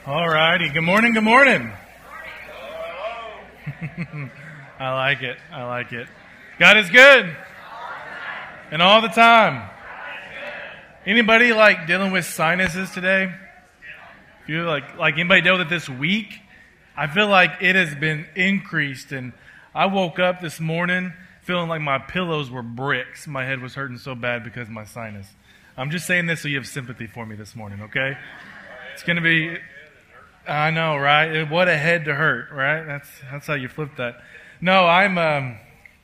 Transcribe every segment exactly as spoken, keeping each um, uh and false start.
All righty. Good morning. Good morning. I like it. I like it. God is good. And all the time. Anybody like dealing with sinuses today? If you like, like anybody dealt with it this week? I feel like it has been increased. And I woke up this morning feeling like my pillows were bricks. My head was hurting so bad because of my sinus. I'm just saying this so you have sympathy for me this morning, okay? It's going to be... I know, right? What a head to hurt, right? That's that's how you flip that. No, I'm. Um,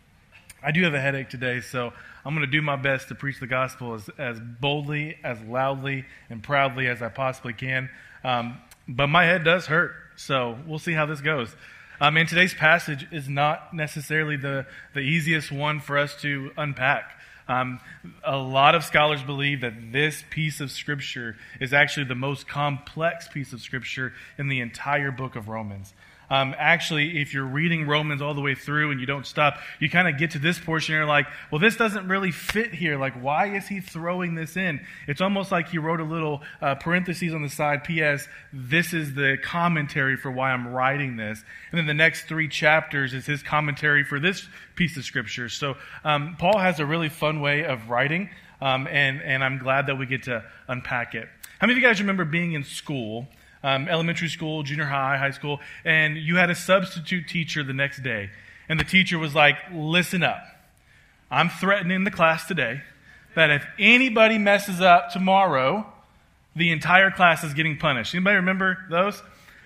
I do have a headache today, so I'm going to do my best to preach the gospel as as boldly, as loudly, and proudly as I possibly can. Um, but my head does hurt, so we'll see how this goes. Um, and today's passage is not necessarily the the easiest one for us to unpack. Um, a lot of scholars believe that this piece of Scripture is actually the most complex piece of Scripture in the entire book of Romans. Um, actually, if you're reading Romans all the way through and you don't stop, you kind of get to this portion and you're like, well, this doesn't really fit here. Like, why is he throwing this in? It's almost like he wrote a little uh, parentheses on the side, P S, this is the commentary for why I'm writing this. And then the next three chapters is his commentary for this piece of Scripture. So um, Paul has a really fun way of writing, um, and, and I'm glad that we get to unpack it. How many of you guys remember being in school? Um, elementary school, junior high, high school, and you had a substitute teacher the next day. And the teacher was like, listen up. I'm threatening the class today that if anybody messes up tomorrow, the entire class is getting punished. Anybody remember those?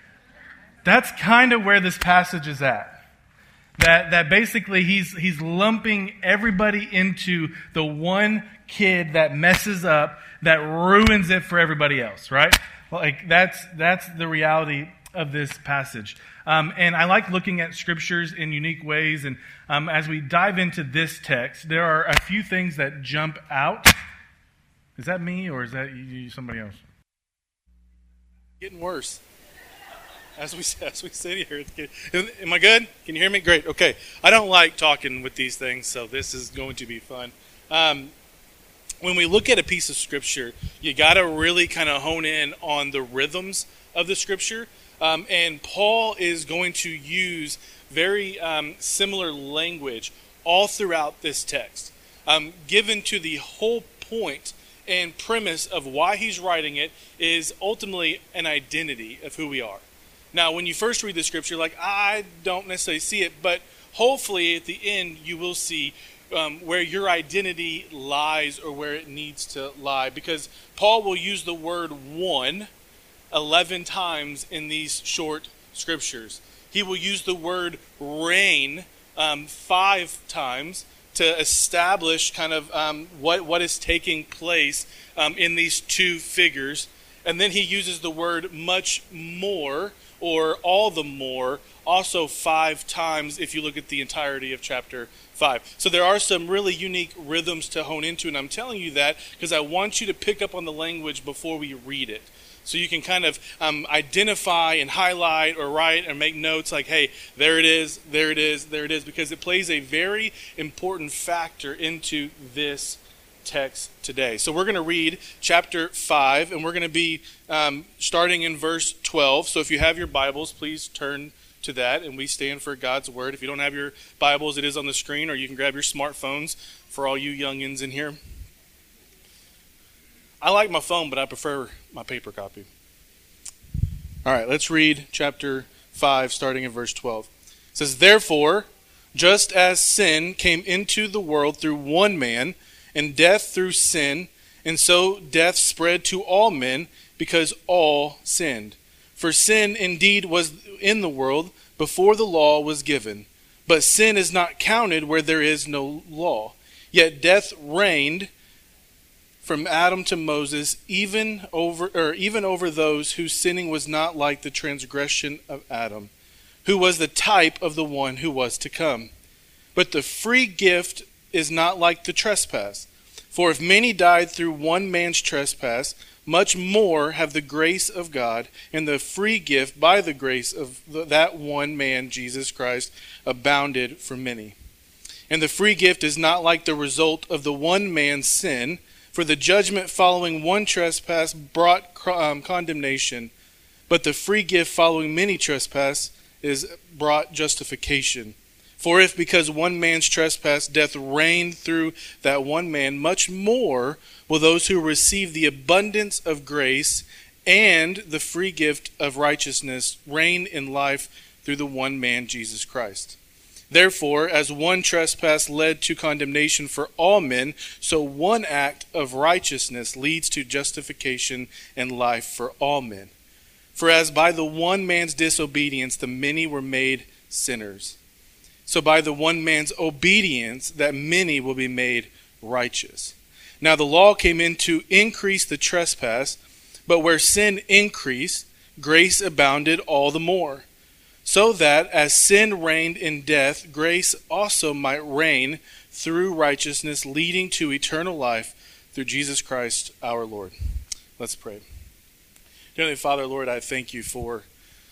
That's kind of where this passage is at. That that basically he's he's lumping everybody into the one kid that messes up, that ruins it for everybody else, right? Like that's that's the reality of this passage. Um, and I like looking at scriptures in unique ways. And um, as we dive into this text, there are a few things that jump out. Is that me or is that you, somebody else? Getting worse. As we as we sit here, it's getting, am I good? Can you hear me? Great. Okay. I don't like talking with these things, so this is going to be fun. Um, When we look at a piece of Scripture, you got to really kind of hone in on the rhythms of the Scripture. Um, and Paul is going to use very um, similar language all throughout this text, um, given to the whole point and premise of why he's writing it is ultimately an identity of who we are. Now, when you first read the Scripture, like, I don't necessarily see it, but hopefully at the end you will see Um, where your identity lies or where it needs to lie. Because Paul will use the word one eleven times in these short scriptures. He will use the word reign um, five times to establish kind of um, what, what is taking place um, in these two figures. And then he uses the word much more or all the more also five times if you look at the entirety of chapter five. So there are some really unique rhythms to hone into, and I'm telling you that because I want you to pick up on the language before we read it. So you can kind of um, identify and highlight or write or make notes like, hey, there it is, there it is, there it is, because it plays a very important factor into this text today. So we're going to read chapter five, and we're going to be um, starting in verse twelve. So if you have your Bibles, please turn to that, and we stand for God's word. If you don't have your Bibles, it is on the screen, or you can grab your smartphones for all you youngins in here. I like my phone, but I prefer my paper copy. All right, let's read chapter five, starting in verse twelve. It says, "Therefore, just as sin came into the world through one man, and death through sin, and so death spread to all men, because all sinned. For sin indeed was in the world before the law was given, but sin is not counted where there is no law. Yet death reigned from Adam to Moses, even over or even over those whose sinning was not like the transgression of Adam, who was the type of the one who was to come. But the free gift is not like the trespass. For if many died through one man's trespass, much more have the grace of God and the free gift by the grace of that one man, Jesus Christ, abounded for many. And the free gift is not like the result of the one man's sin, for the judgment following one trespass brought um, condemnation. But the free gift following many trespass is brought justification. For if because one man's trespass death reigned through that one man, much more will those who receive the abundance of grace and the free gift of righteousness reign in life through the one man, Jesus Christ. Therefore, as one trespass led to condemnation for all men, so one act of righteousness leads to justification and life for all men. For as by the one man's disobedience the many were made sinners, so by the one man's obedience that many will be made righteous. Now the law came in to increase the trespass, but where sin increased, grace abounded all the more. So that as sin reigned in death, grace also might reign through righteousness, leading to eternal life through Jesus Christ our Lord. Let's pray. Dear Heavenly Father, Lord, I thank you for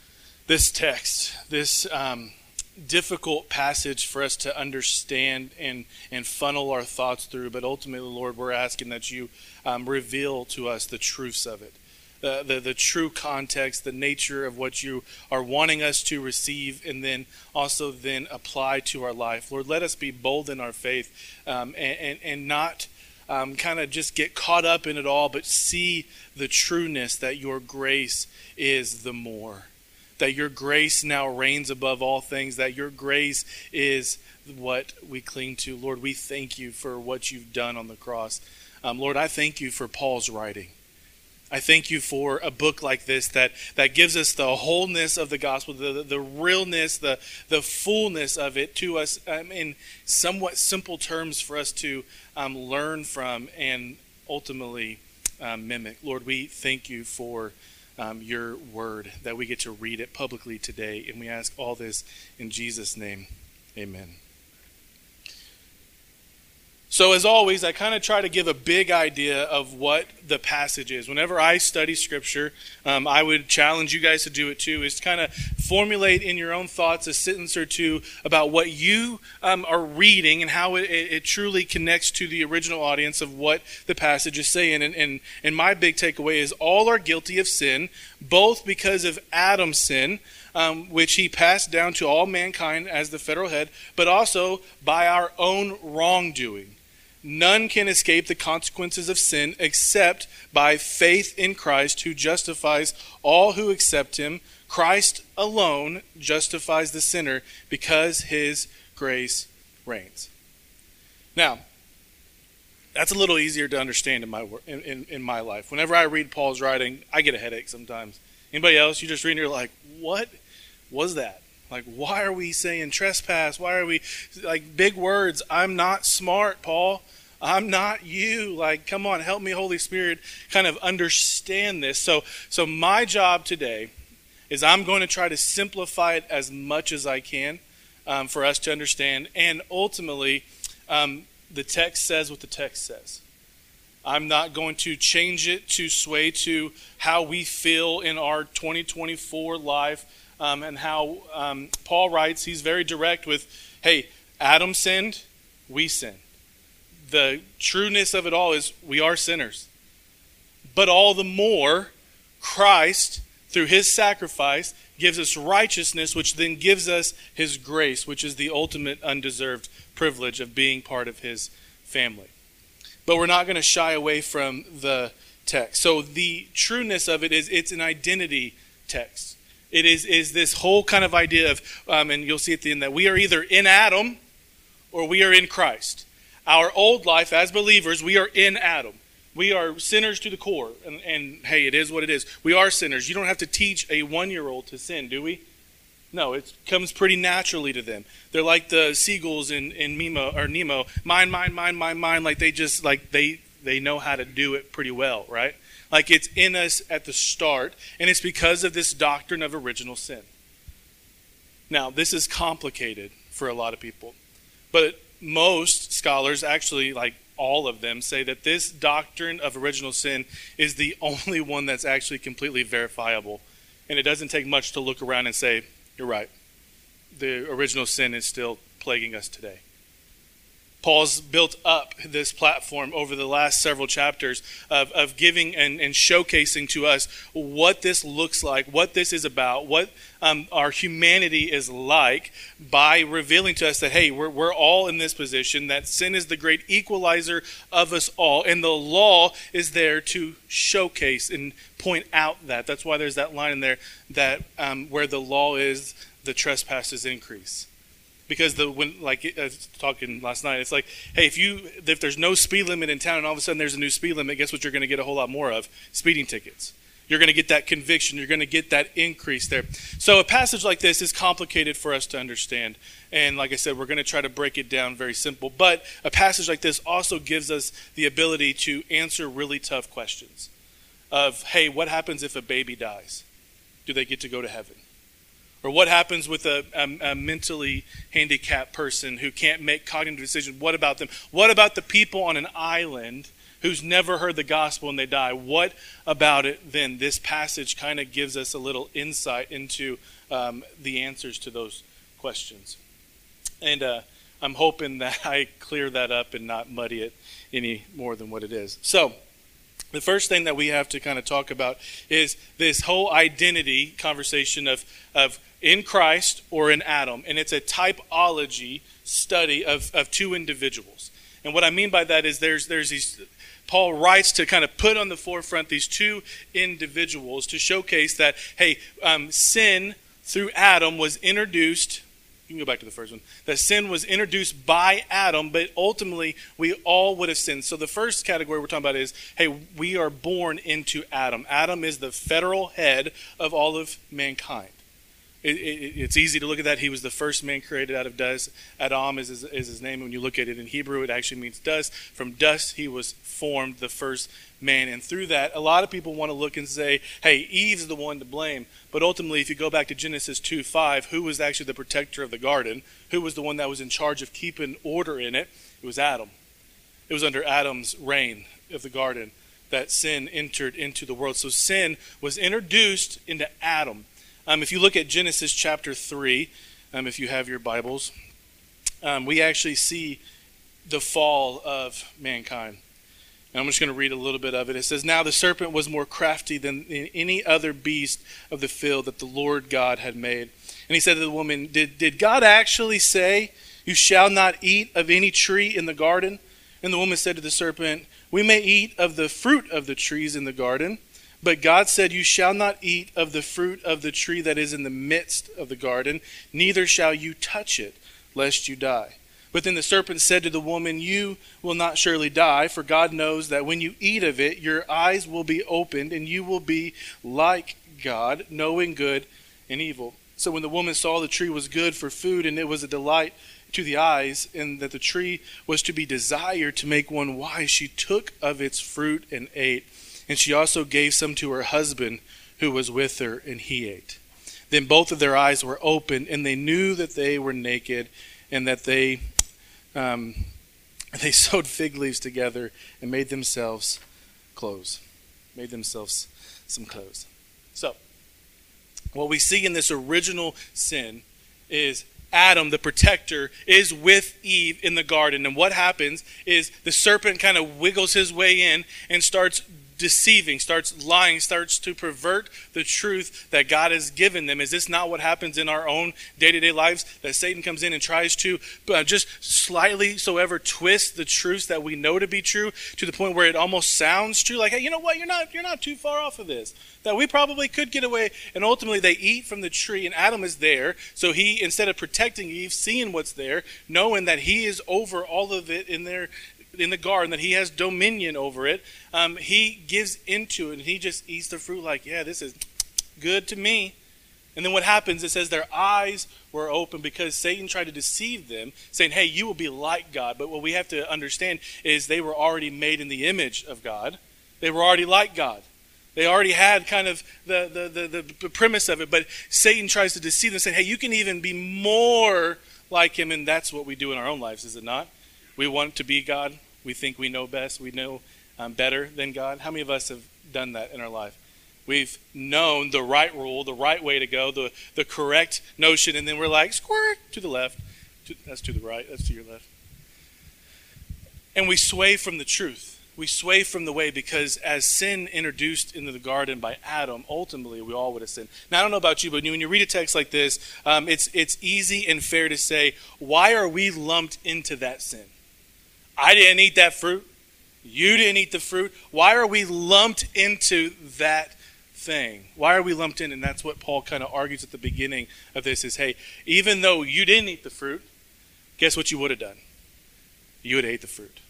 this text, this um, difficult passage for us to understand and, and funnel our thoughts through. But ultimately, Lord, we're asking that you um, reveal to us the truths of it. The, the the true context, the nature of what you are wanting us to receive, and then also then apply to our life. Lord, let us be bold in our faith um, and, and, and not um, kind of just get caught up in it all, but see the trueness that your grace is the more. That your grace now reigns above all things, that your grace is what we cling to. Lord, we thank you for what you've done on the cross. Um, Lord, I thank you for Paul's writing. I thank you for a book like this that, that gives us the wholeness of the gospel, the, the realness, the, the fullness of it to us um, in somewhat simple terms for us to um, learn from and ultimately um, mimic. Lord, we thank you for um, your word, that we get to read it publicly today. And we ask all this in Jesus' name. Amen. So as always, I kind of try to give a big idea of what the passage is. Whenever I study Scripture, um, I would challenge you guys to do it too, is to kind of formulate in your own thoughts a sentence or two about what you um, are reading and how it, it truly connects to the original audience of what the passage is saying. And, and, and my big takeaway is all are guilty of sin, both because of Adam's sin, Um, which he passed down to all mankind as the federal head, but also by our own wrongdoing. None can escape the consequences of sin except by faith in Christ, who justifies all who accept him. Christ alone justifies the sinner because his grace reigns. Now, that's a little easier to understand in my in, in, in my life. Whenever I read Paul's writing, I get a headache sometimes. Anybody else? You just read and you're like, what was that? Like, why are we saying trespass? Why are we, like, big words? I'm not smart, Paul. I'm not you. Like, come on, help me, Holy Spirit, kind of understand this. So, so my job today is I'm going to try to simplify it as much as I can um, for us to understand. And ultimately, um, the text says what the text says. I'm not going to change it to sway to how we feel in our twenty twenty-four life. Um, and how um, Paul writes, he's very direct with, hey, Adam sinned, we sin. The trueness of it all is we are sinners. But all the more, Christ, through his sacrifice, gives us righteousness, which then gives us his grace, which is the ultimate undeserved privilege of being part of his family. But we're not going to shy away from the text. So the trueness of it is it's an identity text. It is, is this whole kind of idea of, um, and you'll see at the end, that we are either in Adam or we are in Christ. Our old life as believers, we are in Adam. We are sinners to the core. And, and hey, it is what it is. We are sinners. You don't have to teach a one-year-old to sin, do we? No, it comes pretty naturally to them. They're like the seagulls in, in Nemo, or Nemo. Mine, mine, mine, mine, mine. Like they just, like they, they know how to do it pretty well, right? Like it's in us at the start, and it's because of this doctrine of original sin. Now, this is complicated for a lot of people, but most scholars, actually like all of them, say that this doctrine of original sin is the only one that's actually completely verifiable. And it doesn't take much to look around and say, you're right. The original sin is still plaguing us today. Paul's built up this platform over the last several chapters of, of giving and, and showcasing to us what this looks like, what this is about, what um, our humanity is like, by revealing to us that, hey, we're, we're all in this position, that sin is the great equalizer of us all, and the law is there to showcase and point out that. That's why there's that line in there that um, where the law is, the trespasses increase. Because the when like I was talking last night, it's like, hey, if you if there's no speed limit in town and all of a sudden there's a new speed limit, guess what you're going to get a whole lot more of? Speeding tickets. You're going to get that conviction. You're going to get that increase there. So a passage like this is complicated for us to understand. And like I said, we're going to try to break it down very simple. But a passage like this also gives us the ability to answer really tough questions of, hey, what happens if a baby dies? Do they get to go to heaven? Or what happens with a, a, a mentally handicapped person who can't make cognitive decisions? What about them? What about the people on an island who's never heard the gospel and they die? What about it then? This passage kind of gives us a little insight into um, the answers to those questions. And uh, I'm hoping that I clear that up and not muddy it any more than what it is. So, the first thing that we have to kind of talk about is this whole identity conversation of, of in Christ or in Adam. And it's a typology study of, of two individuals. And what I mean by that is there's there's these, Paul writes to kind of put on the forefront these two individuals to showcase that, hey, um, sin through Adam was introduced. You can go back to the first one. That sin was introduced by Adam, but ultimately we all would have sinned. So the first category we're talking about is, hey, we are born into Adam. Adam is the federal head of all of mankind. It, it, it's easy to look at that. He was the first man created out of dust. Adam is his, is his name. When you look at it in Hebrew, it actually means dust. From dust, he was formed, the first man. And through that, a lot of people want to look and say, hey, Eve's the one to blame. But ultimately, if you go back to Genesis two five, who was actually the protector of the garden? Who was the one that was in charge of keeping order in it? It was Adam. It was under Adam's reign of the garden that sin entered into the world. So sin was introduced into Adam. Um, if you look at Genesis chapter three, um, if you have your Bibles, um, we actually see the fall of mankind. And I'm just going to read a little bit of it. It says, "Now the serpent was more crafty than any other beast of the field that the Lord God had made. And he said to the woman, Did, did God actually say, 'You shall not eat of any tree in the garden?' And the woman said to the serpent, 'We may eat of the fruit of the trees in the garden. But God said, You shall not eat of the fruit of the tree that is in the midst of the garden, neither shall you touch it, lest you die.' But then the serpent said to the woman, 'You will not surely die, for God knows that when you eat of it, your eyes will be opened, and you will be like God, knowing good and evil.' So when the woman saw the tree was good for food, and it was a delight to the eyes, and that the tree was to be desired to make one wise, she took of its fruit and ate. And she also gave some to her husband who was with her, and he ate. Then both of their eyes were opened, and they knew that they were naked, and that they um, they sewed fig leaves together and made themselves clothes. Made themselves some clothes. So, what we see in this original sin is Adam, the protector, is with Eve in the garden. And what happens is the serpent kind of wiggles his way in and starts deceiving, starts lying, starts to pervert the truth that God has given them. Is this not what happens in our own day-to-day lives? That Satan comes in and tries to uh, just slightly so ever twist the truths that we know to be true to the point where it almost sounds true. Like, hey, you know what? You're not, you're not too far off of this. That we probably could get away. And ultimately they eat from the tree, and Adam is there. So he, instead of protecting Eve, seeing what's there, knowing that he is over all of it in there, in the garden, that he has dominion over it, um, he gives into it, and he just eats the fruit like, yeah, this is good to me. And then what happens, it says their eyes were open because Satan tried to deceive them, saying, hey, you will be like God. But what we have to understand is they were already made in the image of God. They were already like God. They already had kind of the, the, the, the premise of it. But Satan tries to deceive them, saying, hey, you can even be more like him. And that's what we do in our own lives, is it not? We want to be God. We think we know best. We know um, better than God. How many of us have done that in our life? We've known the right rule, the right way to go, the, the correct notion, and then we're like, squirt, to the left. To, that's to the right. That's to your left. And we sway from the truth. We sway from the way because as sin introduced into the garden by Adam, ultimately we all would have sinned. Now, I don't know about you, but when you read a text like this, um, it's it's easy and fair to say, why are we lumped into that sin? I didn't eat that fruit. You didn't eat the fruit. Why are we lumped into that thing? Why are we lumped in? And that's what Paul kind of argues at the beginning of this is, hey, even though you didn't eat the fruit, guess what you would have done? You would have ate the fruit.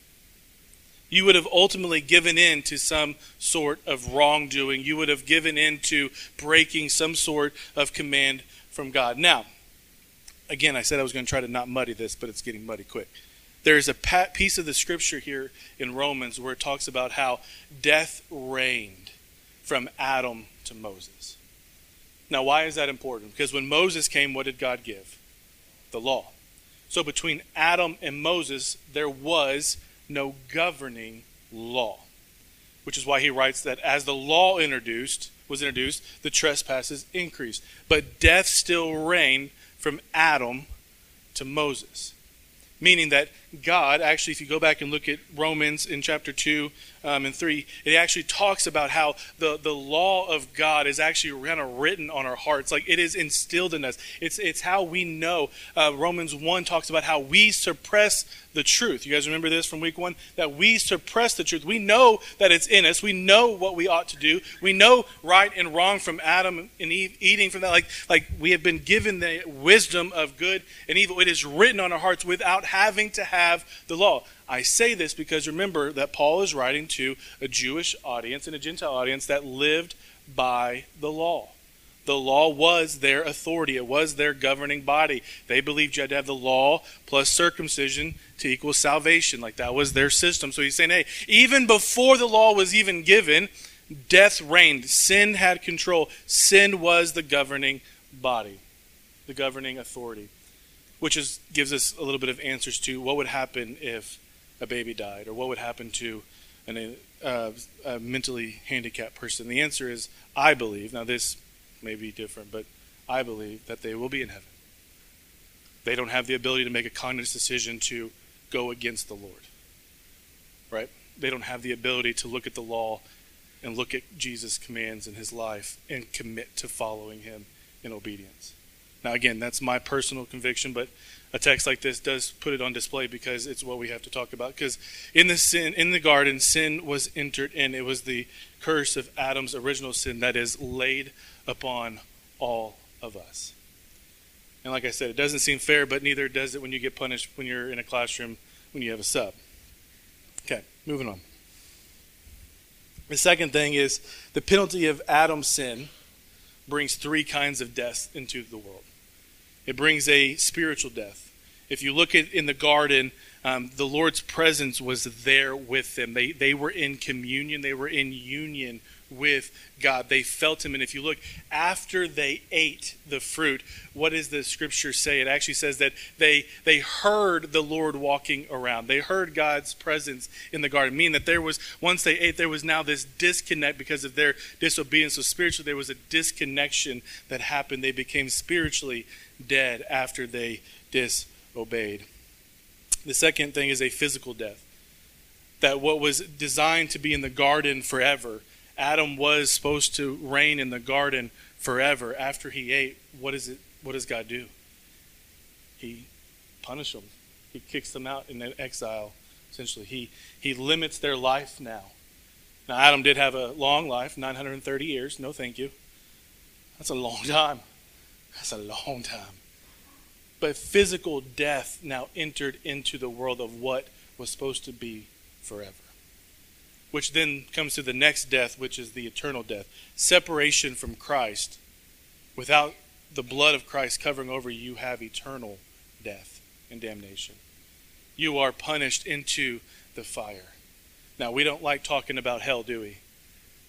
You would have ultimately given in to some sort of wrongdoing. You would have given in to breaking some sort of command from God. Now, again, I said I was going to try to not muddy this, but it's getting muddy quick. There's a piece of the scripture here in Romans where it talks about how death reigned from Adam to Moses. Now, why is that important? Because when Moses came, what did God give? The law. So between Adam and Moses, there was no governing law, which is why he writes that as the law introduced was introduced, the trespasses increased. But death still reigned from Adam to Moses. Meaning that God, actually, if you go back and look at Romans in chapter two um, and three, it actually talks about how the, the law of God is actually kind of written on our hearts. Like it is instilled in us. It's it's how we know. Uh, Romans one talks about how we suppress the truth. You guys remember this from week one? That we suppress the truth. We know that it's in us. We know what we ought to do. We know right and wrong from Adam and Eve eating from that. Like, like we have been given the wisdom of good and evil. It is written on our hearts without having to have the law. I say this because remember that Paul is writing to a Jewish audience and a Gentile audience that lived by the law. The law was their authority. It was their governing body. They believed you had to have the law plus circumcision to equal salvation. Like that was their system. So he's saying, hey, even before the law was even given, death reigned. Sin had control. Sin was the governing body, the governing authority, which is gives us a little bit of answers to what would happen if a baby died, or what would happen to an, uh, a mentally handicapped person. The answer is, I believe, now this may be different, but I believe that they will be in heaven. They don't have the ability to make a conscious decision to go against the Lord, right? They don't have the ability to look at the law and look at Jesus' commands in his life and commit to following him in obedience. Now, again, that's my personal conviction, but a text like this does put it on display because it's what we have to talk about. Because in the sin, in the garden, sin was entered in. It was the curse of Adam's original sin that is laid upon all of us. And like I said, it doesn't seem fair, but neither does it when you get punished when you're in a classroom when you have a sub. Okay, moving on. The second thing is the penalty of Adam's sin brings three kinds of death into the world. It brings a spiritual death. If you look at in the garden, um, the Lord's presence was there with them. They they were in communion. They were in union with God. They felt him. And if you look after they ate the fruit, what does the scripture say? It actually says that they they heard the Lord walking around. They heard God's presence in the garden, meaning that there was, once they ate, there was now this disconnect because of their disobedience. So spiritually, there was a disconnection that happened. They became spiritually dead after they disobeyed. The second thing is a physical death. That what was designed to be in the garden forever, Adam was supposed to reign in the garden forever. After he ate, what is it? What does God do? He punishes them. He kicks them out in exile, essentially. He he limits their life now. Now, Adam did have a long life, nine hundred thirty years. No thank you. That's a long time. That's a long time. But physical death now entered into the world of what was supposed to be forever. Which then comes to the next death, which is the eternal death. Separation from Christ. Without the blood of Christ covering over you, you have eternal death and damnation. You are punished into the fire. Now, we don't like talking about hell, do we?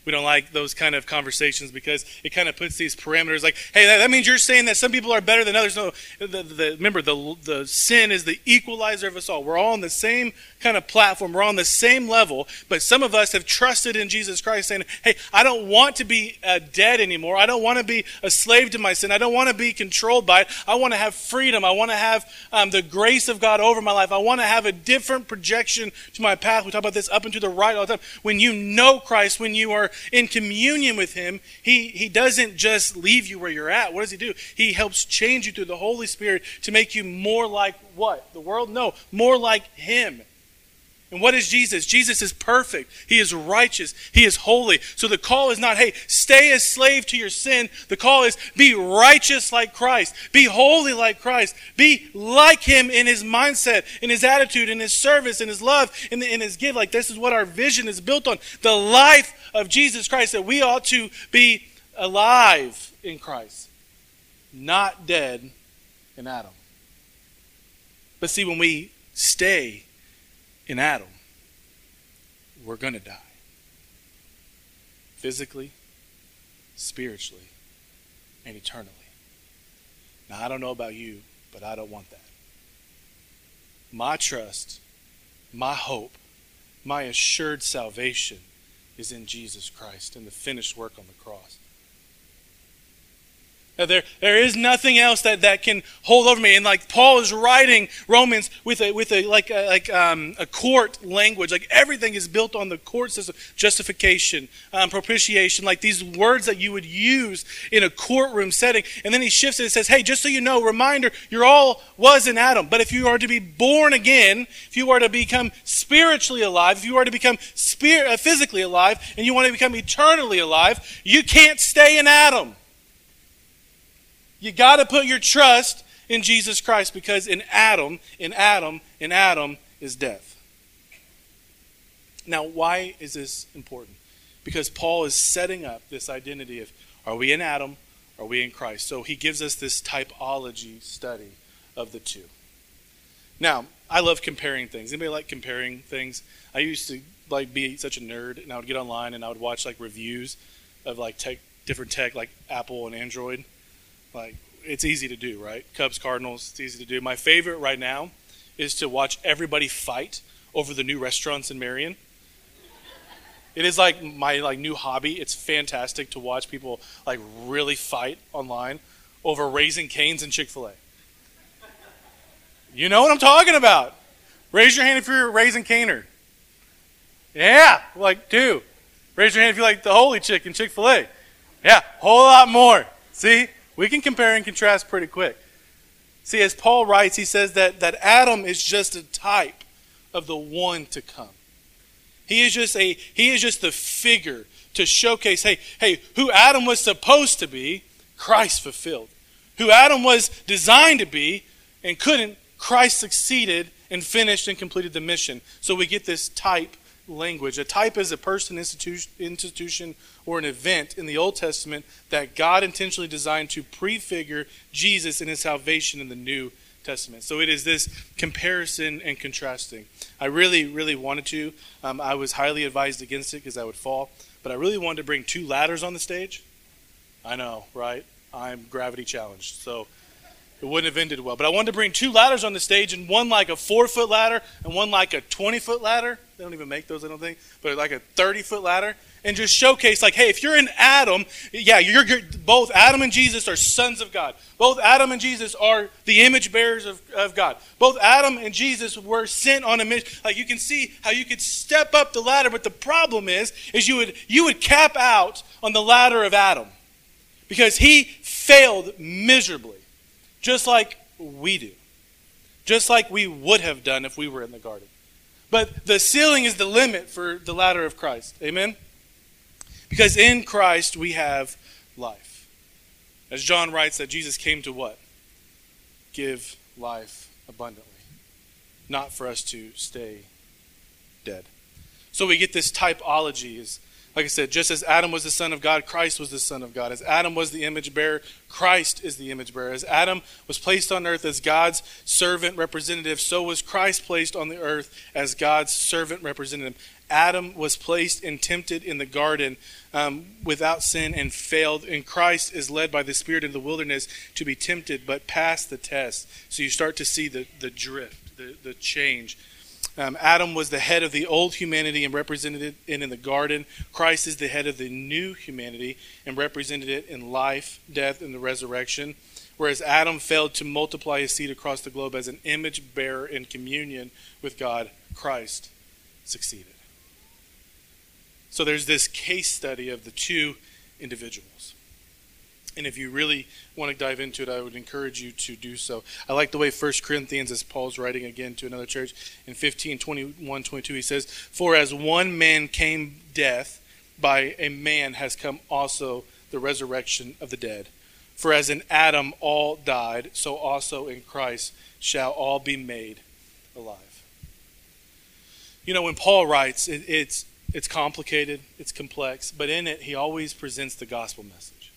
We don't like those kind of conversations because it kind of puts these parameters like, hey, that, that means you're saying that some people are better than others. No, the, the, remember, the, the sin is the equalizer of us all. We're all on the same kind of platform. We're on the same level, but some of us have trusted in Jesus Christ saying, hey, I don't want to be uh, dead anymore. I don't want to be a slave to my sin. I don't want to be controlled by it. I want to have freedom. I want to have um, the grace of God over my life. I want to have a different projection to my path. We talk about this up and to the right all the time. When you know Christ, when you are in communion with him, he, he doesn't just leave you where you're at. What does he do? He helps change you through the Holy Spirit to make you more like what? The world? No, more like him. And what is Jesus? Jesus is perfect. He is righteous. He is holy. So the call is not, hey, stay a slave to your sin. The call is be righteous like Christ. Be holy like Christ. Be like him in his mindset, in his attitude, in his service, in his love, in, the, in his give. Like this is what our vision is built on. The life of Jesus Christ, that we ought to be alive in Christ, not dead in Adam. But see, when we stay in Adam, we're going to die. Physically, spiritually, and eternally. Now, I don't know about you, but I don't want that. My trust, my hope, my assured salvation is in Jesus Christ and the finished work on the cross. There, there is nothing else that, that can hold over me. And like Paul is writing Romans with a with a like a, like um, a court language. Like everything is built on the court system. Justification, um, propitiation, like these words that you would use in a courtroom setting. And then he shifts it and says, hey, just so you know, reminder, you're all was in Adam. But if you are to be born again, if you are to become spiritually alive, if you are to become spirit, uh, physically alive, and you want to become eternally alive, you can't stay in Adam. You got to put your trust in Jesus Christ, because in Adam, in Adam, in Adam is death. Now, why is this important? Because Paul is setting up this identity of, are we in Adam? Are we in Christ? So he gives us this typology study of the two. Now, I love comparing things. Anybody like comparing things? I used to like be such a nerd, and I would get online and I would watch like reviews of like tech, different tech, like Apple and Android. Like, it's easy to do, right? Cubs, Cardinals, it's easy to do. My favorite right now is to watch everybody fight over the new restaurants in Marion. It is like my like new hobby. It's fantastic to watch people like really fight online over Raising Cane's and Chick-fil-A. You know what I'm talking about. Raise your hand if you're a Raising Caner. Yeah, like two. Raise your hand if you like the Holy Chicken, Chick-fil-A. Yeah, whole lot more. See? We can compare and contrast pretty quick. See, as Paul writes, he says that, that Adam is just a type of the one to come. He is just a he is just the figure to showcase, hey, hey, who Adam was supposed to be, Christ fulfilled. Who Adam was designed to be and couldn't, Christ succeeded and finished and completed the mission. So we get this type language. A type is a person, institution, institution, or an event in the Old Testament that God intentionally designed to prefigure Jesus and his salvation in the New Testament. So it is this comparison and contrasting. I really, really wanted to. Um, I was highly advised against it because I would fall. But I really wanted to bring two ladders on the stage. I know, right? I'm gravity challenged. So it wouldn't have ended well. But I wanted to bring two ladders on the stage, and one like a four-foot ladder and one like a twenty-foot ladder. They don't even make those, I don't think. But like a thirty-foot ladder. And just showcase, like, hey, if you're in Adam, yeah, you're, you're both Adam and Jesus are sons of God. Both Adam and Jesus are the image bearers of, of God. Both Adam and Jesus were sent on a mission. Like, you can see how you could step up the ladder, but the problem is, is you would you would cap out on the ladder of Adam. Because he failed miserably. Just like we do. Just like we would have done if we were in the garden. But the ceiling is the limit for the ladder of Christ. Amen? Because in Christ we have life. As John writes, that Jesus came to what? Give life abundantly. Not for us to stay dead. So we get this typology. Is, like I said, just as Adam was the son of God, Christ was the son of God. As Adam was the image bearer, Christ is the image bearer. As Adam was placed on earth as God's servant representative, so was Christ placed on the earth as God's servant representative. Adam was placed and tempted in the garden um, without sin and failed. And Christ is led by the Spirit in the wilderness to be tempted, but passed the test. So you start to see the, the drift, the, the change. Um, Adam was the head of the old humanity and represented it in, in the garden. Christ is the head of the new humanity and represented it in life, death, and the resurrection. Whereas Adam failed to multiply his seed across the globe as an image bearer in communion with God, Christ succeeded. So there's this case study of the two individuals. And if you really want to dive into it, I would encourage you to do so. I like the way First Corinthians, as Paul's writing again to another church, in fifteen, twenty-one, twenty-two, he says, "For as one man came death, by a man has come also the resurrection of the dead. For as in Adam all died, so also in Christ shall all be made alive." You know, when Paul writes, it, it's it's complicated, it's complex, but in it he always presents the gospel message.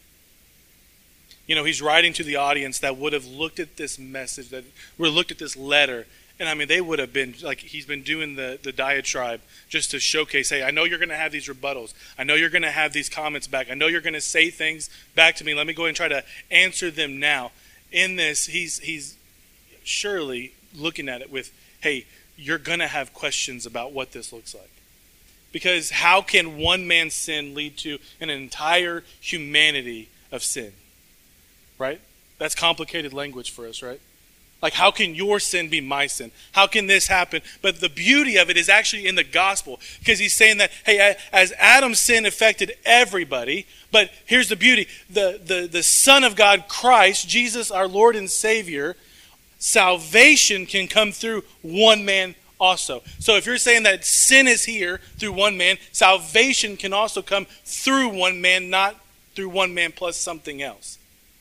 You know, he's writing to the audience that would have looked at this message, that would have looked at this letter, and I mean, they would have been, like, he's been doing the, the diatribe just to showcase, hey, I know you're going to have these rebuttals. I know you're going to have these comments back. I know you're going to say things back to me. Let me go ahead and try to answer them now. In this, he's he's surely looking at it with, hey, you're going to have questions about what this looks like. Because how can one man's sin lead to an entire humanity of sin? Right? That's complicated language for us, right? Like, how can your sin be my sin? How can this happen? But the beauty of it is actually in the gospel. Because he's saying that, hey, as Adam's sin affected everybody, but here's the beauty. The, the, the Son of God, Christ, Jesus, our Lord and Savior, salvation can come through one man also. So if you're saying that sin is here through one man, salvation can also come through one man, not through one man plus something else.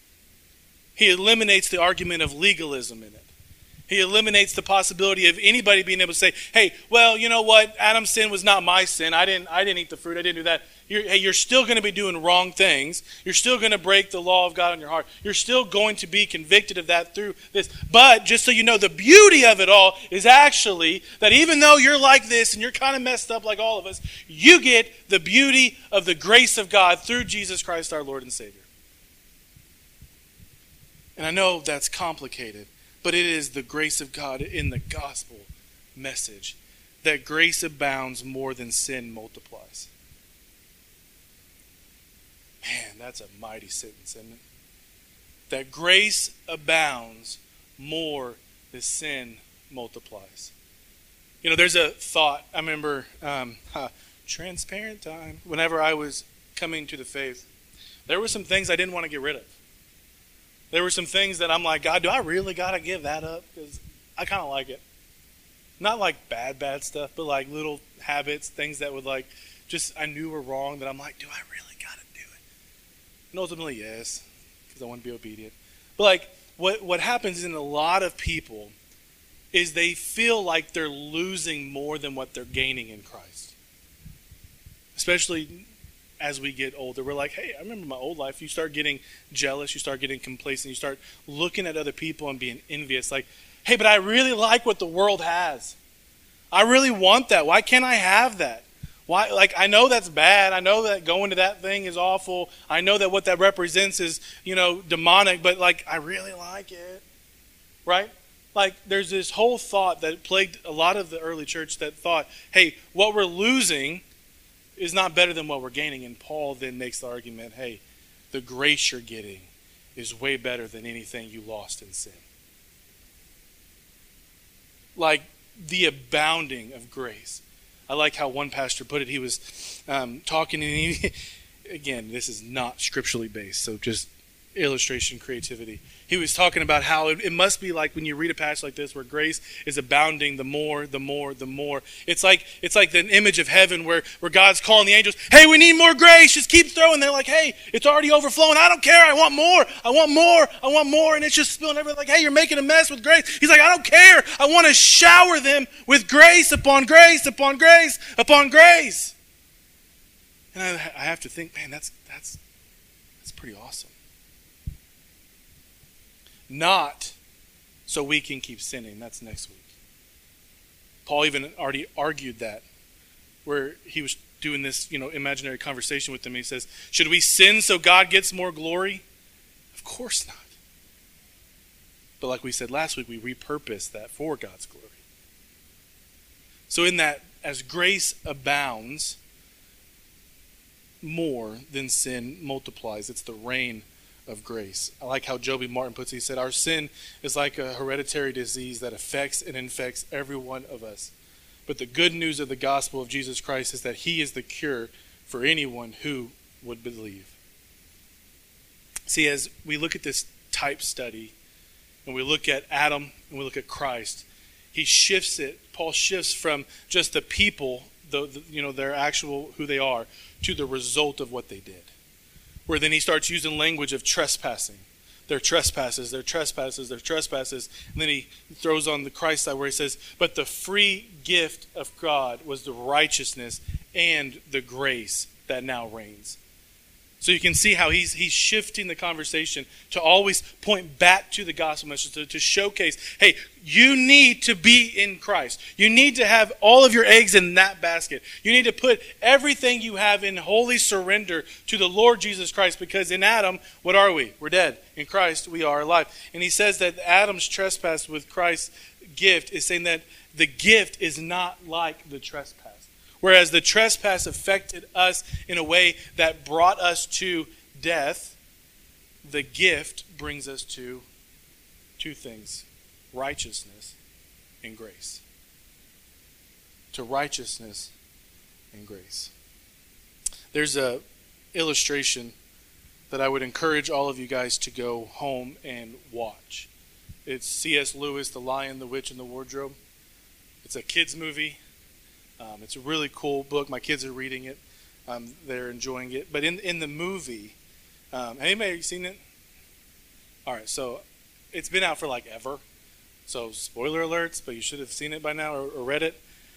He eliminates the argument of legalism in it. He eliminates the possibility of anybody being able to say, hey, well, you know what? Adam's sin was not my sin. I didn't I didn't eat the fruit. I didn't do that. You're, hey, you're still going to be doing wrong things. You're still going to break the law of God in your heart. You're still going to be convicted of that through this. But just so you know, the beauty of it all is actually that even though you're like this and you're kind of messed up like all of us, you get the beauty of the grace of God through Jesus Christ, our Lord and Savior. And I know that's complicated, but it is the grace of God in the gospel message that grace abounds more than sin multiplies. Man, that's a mighty sentence, isn't it? That grace abounds more than sin multiplies. You know, there's a thought, I remember, um, huh, transparent time, whenever I was coming to the faith, there were some things I didn't want to get rid of. There were some things that I'm like, God, do I really got to give that up? Because I kind of like it. Not like bad, bad stuff, but like little habits, things that would like, just I knew were wrong that I'm like, do I really got to do it? And ultimately, yes, because I want to be obedient. But like, what, what happens in a lot of people is they feel like they're losing more than what they're gaining in Christ. Especially as we get older, we're like, hey, I remember my old life. You start getting jealous. You start getting complacent. You start looking at other people and being envious. Like, hey, but I really like what the world has. I really want that. Why can't I have that? Why? Like, I know that's bad. I know that going to that thing is awful. I know that what that represents is, you know, demonic. But, like, I really like it. Right? Like, there's this whole thought that plagued a lot of the early church that thought, hey, what we're losing is not better than what we're gaining. And Paul then makes the argument, hey, the grace you're getting is way better than anything you lost in sin. Like the abounding of grace. I like how one pastor put it. He was um, talking, and he, again, this is not scripturally based, so just illustration creativity. He was talking about how it, it must be like when you read a passage like this where grace is abounding the more, the more, the more. It's like it's like the image of heaven where, where God's calling the angels, hey, we need more grace, just keep throwing. They're like, hey, it's already overflowing. I don't care. I want more. I want more. I want more. And it's just spilling everywhere. Like, hey, you're making a mess with grace. He's like, I don't care. I want to shower them with grace upon grace upon grace upon grace. And I, I have to think, man, that's that's that's pretty awesome. Not so we can keep sinning. That's next week. Paul even already argued that where he was doing this, you know, imaginary conversation with them. He says, should we sin so God gets more glory? Of course not. But like we said last week, we repurpose that for God's glory. So in that, as grace abounds, more than sin multiplies. It's the reign of grace. I like how Joby Martin puts it. He said, our sin is like a hereditary disease that affects and infects every one of us. But the good news of the gospel of Jesus Christ is that he is the cure for anyone who would believe. See, as we look at this type study, and we look at Adam, and we look at Christ, he shifts it, Paul shifts from just the people, the, the you know, their actual, who they are, to the result of what they did. Where then he starts using language of trespassing. Their trespasses, their trespasses, their trespasses. And then he throws on the Christ side where he says, but the free gift of God was the righteousness and the grace that now reigns. So you can see how he's he's shifting the conversation to always point back to the gospel message, to, to showcase, hey, you need to be in Christ. You need to have all of your eggs in that basket. You need to put everything you have in holy surrender to the Lord Jesus Christ, because in Adam, what are we? We're dead. In Christ, we are alive. And he says that Adam's trespass with Christ's gift is saying that the gift is not like the trespass. Whereas the trespass affected us in a way that brought us to death, the gift brings us to two things: righteousness and grace. To righteousness and grace. There's a illustration that I would encourage all of you guys to go home and watch. It's C S Lewis, The Lion, the Witch, and the Wardrobe. It's a kids movie. Um, it's a really cool book. My kids are reading it. Um, they're enjoying it. But in in the movie, um, anybody seen it? All right, so it's been out for like ever. So spoiler alerts, but you should have seen it by now or, or read it.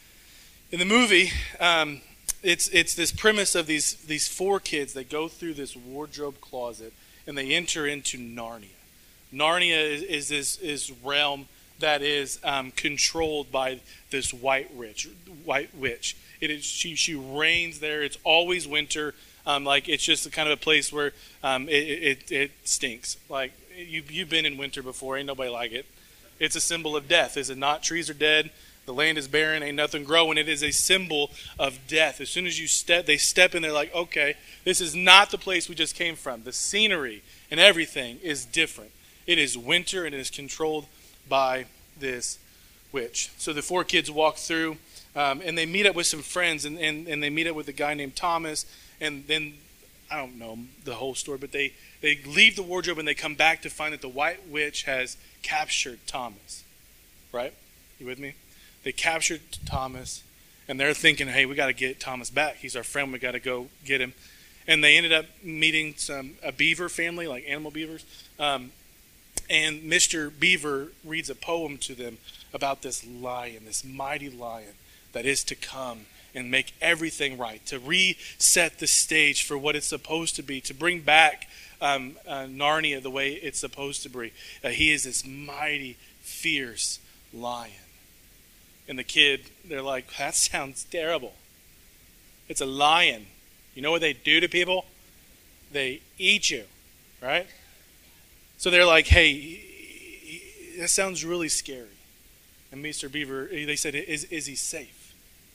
In the movie, um, it's it's this premise of these these four kids that go through this wardrobe closet and they enter into Narnia. Narnia is, is this is realm that is um, controlled by this white witch. White witch. It is she. She reigns there. It's always winter. Um, like it's just kind of a place where um, it, it it stinks. Like you you've been in winter before. Ain't nobody like it. It's a symbol of death, is it not? Trees are dead. The land is barren. Ain't nothing growing. It is a symbol of death. As soon as you step, they step in. They're like, okay, this is not the place we just came from. The scenery and everything is different. It is winter and it is controlled by this witch. So the four kids walk through um, and they meet up with some friends and, and, and they meet up with a guy named Thomas, and then I don't know the whole story, but they, they leave the wardrobe and they come back to find that the white witch has captured Thomas. Right? You with me? They captured Thomas and they're thinking, hey, we got to get Thomas back. He's our friend. We got to go get him. And they ended up meeting some a beaver family, like animal beavers. Um, And Mister Beaver reads a poem to them about this lion, this mighty lion that is to come and make everything right, to reset the stage for what it's supposed to be, to bring back um, uh, Narnia the way it's supposed to be. Uh, he is this mighty, fierce lion. And the kid, they're like, that sounds terrible. It's a lion. You know what they do to people? They eat you, right? So they're like, hey, that sounds really scary. And Mister Beaver, they said, is is he safe?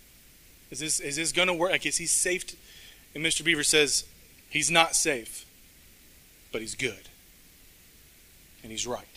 Is this is this going to work? Like, is he safe? To... And Mister Beaver says, he's not safe, but he's good. And he's right.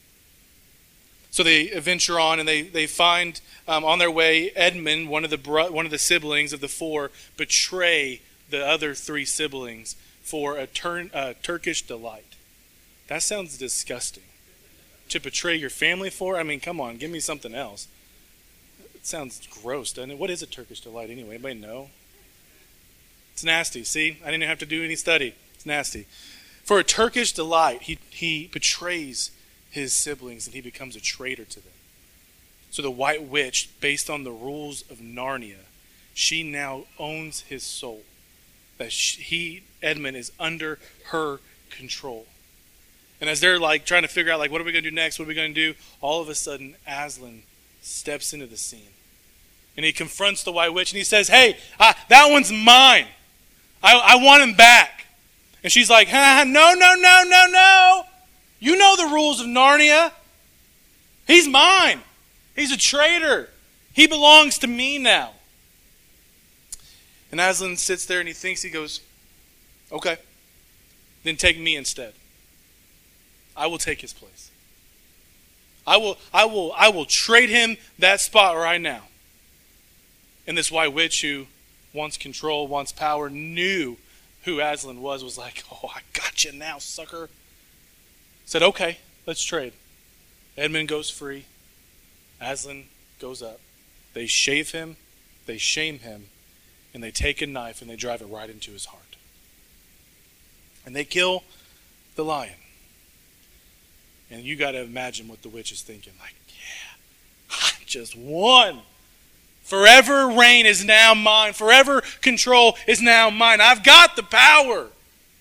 So they venture on and they, they find um, on their way Edmund, one of the bro- one of the siblings of the four, betray the other three siblings for a turn, uh, Turkish delight. That sounds disgusting. To betray your family for? I mean, come on, give me something else. It sounds gross, doesn't it? What is a Turkish delight anyway? Anybody know? It's nasty. See? I didn't have to do any study. It's nasty. For a Turkish delight, he, he betrays his siblings and he becomes a traitor to them. So the white witch, based on the rules of Narnia, she now owns his soul. That she, he, Edmund, is under her control. And as they're like trying to figure out, like, what are we going to do next? What are we going to do? All of a sudden, Aslan steps into the scene. And he confronts the white witch and he says, hey, I, that one's mine. I, I want him back. And she's like, ha, no, no, no, no, no. You know the rules of Narnia. He's mine. He's a traitor. He belongs to me now. And Aslan sits there and he thinks, he goes, okay, then take me instead. I will take his place. I will, I will, I will trade him that spot right now. And this white witch who wants control, wants power, knew who Aslan was, was like, oh, I got you now, sucker. Said, okay, let's trade. Edmund goes free. Aslan goes up. They shave him, they shame him, and they take a knife and they drive it right into his heart. And they kill the lion. And you got to imagine what the witch is thinking. Like, yeah, I just won. Forever reign is now mine. Forever control is now mine. I've got the power.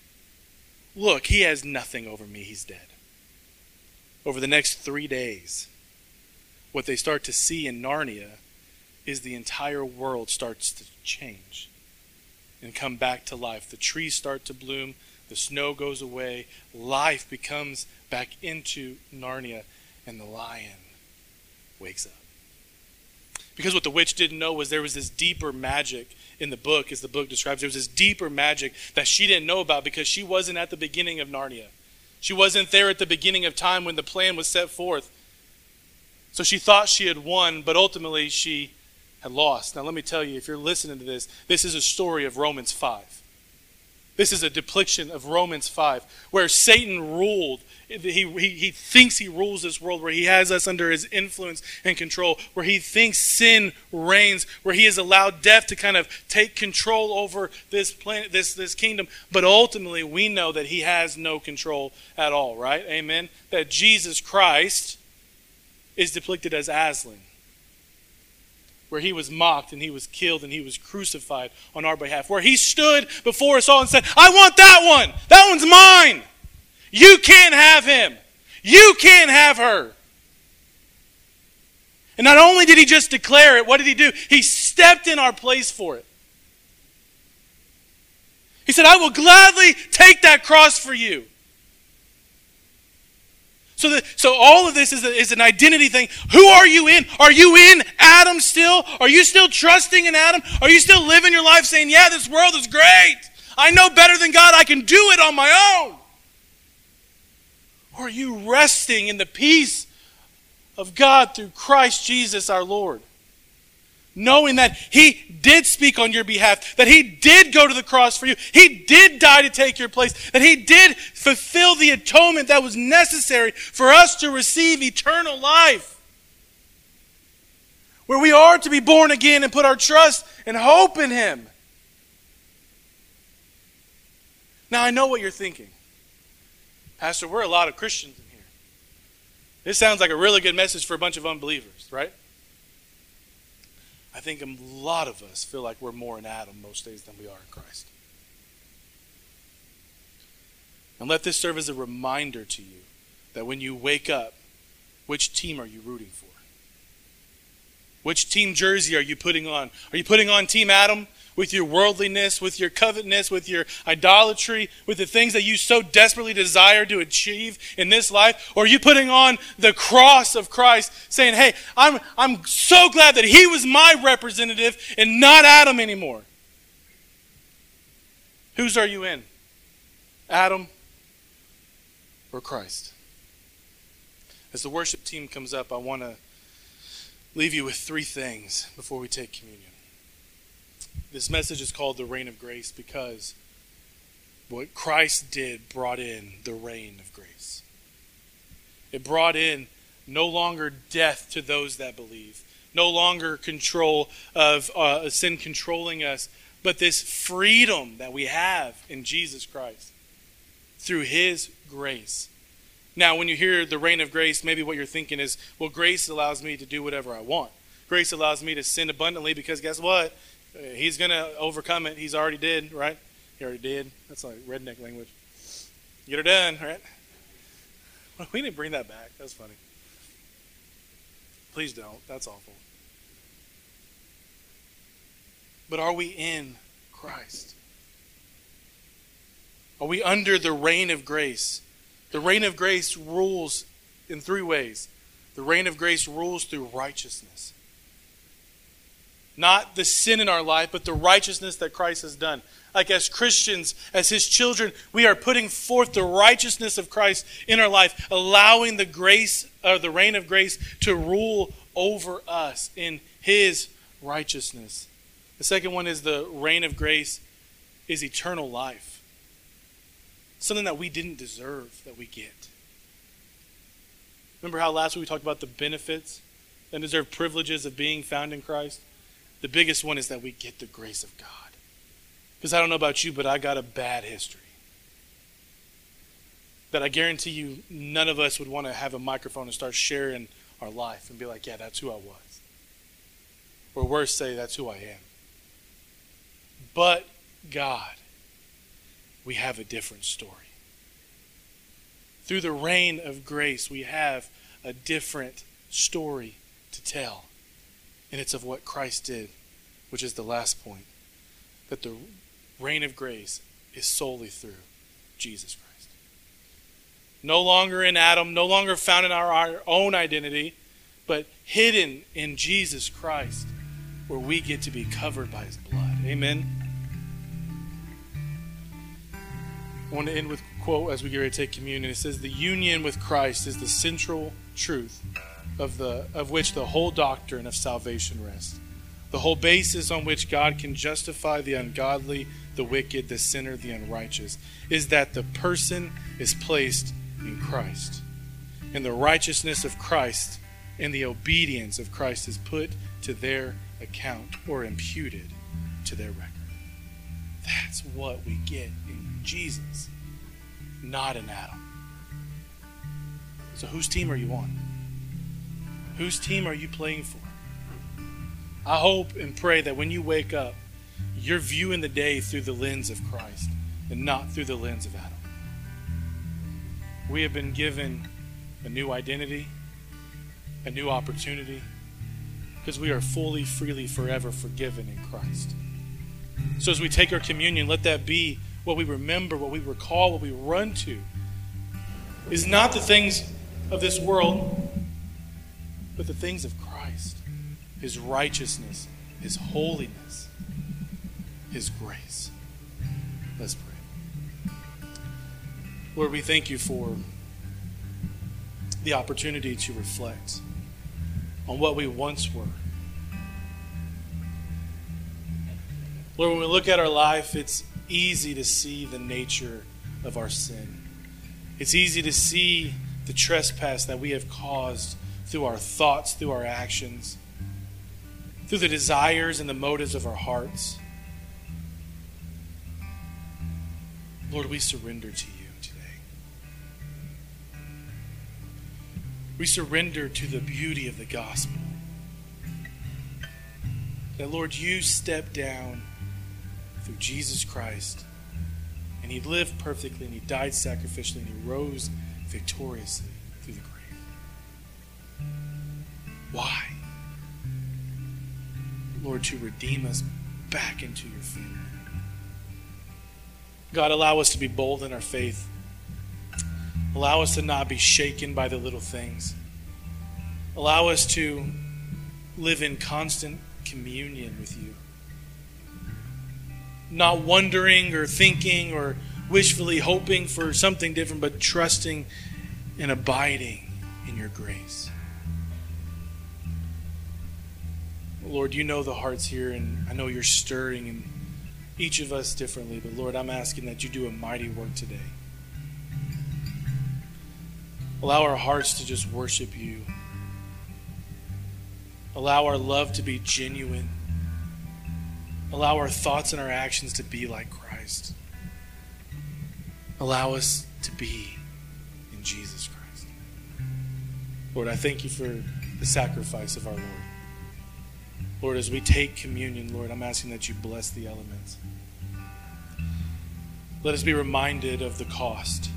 Look, he has nothing over me. He's dead. Over the next three days, what they start to see in Narnia is the entire world starts to change and come back to life. The trees start to bloom. The snow goes away. Life becomes back into Narnia, and the lion wakes up. Because what the witch didn't know was there was this deeper magic in the book, as the book describes. There was this deeper magic that she didn't know about because she wasn't at the beginning of Narnia. She wasn't there at the beginning of time when the plan was set forth. So she thought she had won, but ultimately she had lost. Now let me tell you, if you're listening to this, this is a story of Romans five. This is a depiction of Romans five, where Satan ruled. He, he, he thinks he rules this world, where he has us under his influence and control, where he thinks sin reigns, where he has allowed death to kind of take control over this planet, this, this kingdom. But ultimately, we know that he has no control at all, right? Amen? That Jesus Christ is depicted as Aslan, where he was mocked and he was killed and he was crucified on our behalf, where he stood before us all and said, I want that one. That one's mine. You can't have him. You can't have her. And not only did he just declare it, what did he do? He stepped in our place for it. He said, I will gladly take that cross for you. So, that, so all of this is, a, is an identity thing. Who are you in? Are you in Adam still? Are you still trusting in Adam? Are you still living your life saying, yeah, this world is great. I know better than God. I can do it on my own. Or are you resting in the peace of God through Christ Jesus our Lord? Knowing that he did speak on your behalf, that he did go to the cross for you, he did die to take your place, that he did fulfill the atonement that was necessary for us to receive eternal life. Where we are to be born again and put our trust and hope in him. Now I know what you're thinking. Pastor, we're a lot of Christians in here. This sounds like a really good message for a bunch of unbelievers, right? I think a lot of us feel like we're more in Adam most days than we are in Christ. And let this serve as a reminder to you that when you wake up, which team are you rooting for? Which team jersey are you putting on? Are you putting on Team Adam with your worldliness, with your covetousness, with your idolatry, with the things that you so desperately desire to achieve in this life? Or are you putting on the cross of Christ, saying, hey, I'm, I'm so glad that he was my representative and not Adam anymore? Whose are you in? Adam or Christ? As the worship team comes up, I want to leave you with three things before we take communion. This message is called the Reign of Grace because what Christ did brought in the reign of grace. It brought in no longer death to those that believe, no longer control of uh, sin controlling us, but this freedom that we have in Jesus Christ through his grace. Now, when you hear the reign of grace, maybe what you're thinking is, well, grace allows me to do whatever I want. Grace allows me to sin abundantly because guess what? He's going to overcome it. He's already did, right? He already did. That's like redneck language. Get her done, right? Well, we didn't bring that back. That's funny. Please don't. That's awful. but are we in Christ? Are we under the reign of grace? The reign of grace rules in three ways. The reign of grace rules through righteousness. Not the sin in our life, but the righteousness that Christ has done. Like as Christians, as His children, we are putting forth the righteousness of Christ in our life, allowing the grace, or the reign of grace to rule over us in His righteousness. The second one is the reign of grace is eternal life. Something that we didn't deserve that we get. Remember how last week we talked about the benefits and deserved privileges of being found in Christ? The biggest one is that we get the grace of God. Because I don't know about you, but I got a bad history. That I guarantee you none of us would want to have a microphone and start sharing our life and be like, yeah, that's who I was. Or worse, say, that's who I am. But God, we have a different story. Through the reign of grace, we have a different story to tell. And it's of what Christ did, which is the last point. That the reign of grace is solely through Jesus Christ. No longer in Adam, no longer found in our, our own identity, but hidden in Jesus Christ, where we get to be covered by His blood. Amen. I want to end with a quote as we get ready to take communion. It says, the union with Christ is the central truth of the of which the whole doctrine of salvation rests. The whole basis on which God can justify the ungodly, the wicked, the sinner, the unrighteous, is that the person is placed in Christ. And the righteousness of Christ and the obedience of Christ is put to their account or imputed to their record. That's what we get in Jesus, not in Adam. So whose team are you on? Whose team are you playing for? I hope and pray that when you wake up, you're viewing the day through the lens of Christ and not through the lens of Adam. We have been given a new identity, a new opportunity, because we are fully, freely, forever forgiven in Christ. So as we take our communion, let that be what we remember, what we recall, what we run to, is not the things of this world, but the things of Christ, His righteousness, His holiness, His grace. Let's pray. Lord, we thank You for the opportunity to reflect on what we once were. Lord, when we look at our life, it's easy to see the nature of our sin. It's easy to see the trespass that we have caused through our thoughts, through our actions, through the desires and the motives of our hearts. Lord, we surrender to You today. We surrender to the beauty of the gospel. That, Lord, You stepped down through Jesus Christ, and He lived perfectly, and He died sacrificially, and He rose victoriously through the grave. Why? Lord, to redeem us back into Your family. God, allow us to be bold in our faith. Allow us to not be shaken by the little things. Allow us to live in constant communion with You. Not wondering or thinking or wishfully hoping for something different, but trusting and abiding in Your grace. Lord, You know the hearts here, and I know You're stirring in each of us differently, but Lord, I'm asking that You do a mighty work today. Allow our hearts to just worship You. Allow our love to be genuine. Allow our thoughts and our actions to be like Christ. Allow us to be in Jesus Christ. Lord, I thank You for the sacrifice of our Lord. Lord, as we take communion, Lord, I'm asking that You bless the elements. Let us be reminded of the cost,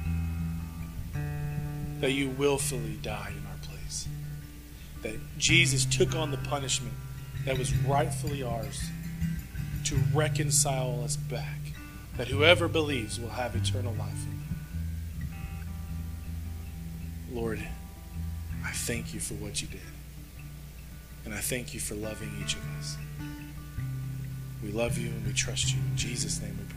that You willfully died in our place, that Jesus took on the punishment that was rightfully ours to reconcile us back, that whoever believes will have eternal life in you. Lord, I thank you for what you did. And I thank you for loving each of us. We love you and we trust you. In Jesus' name we pray.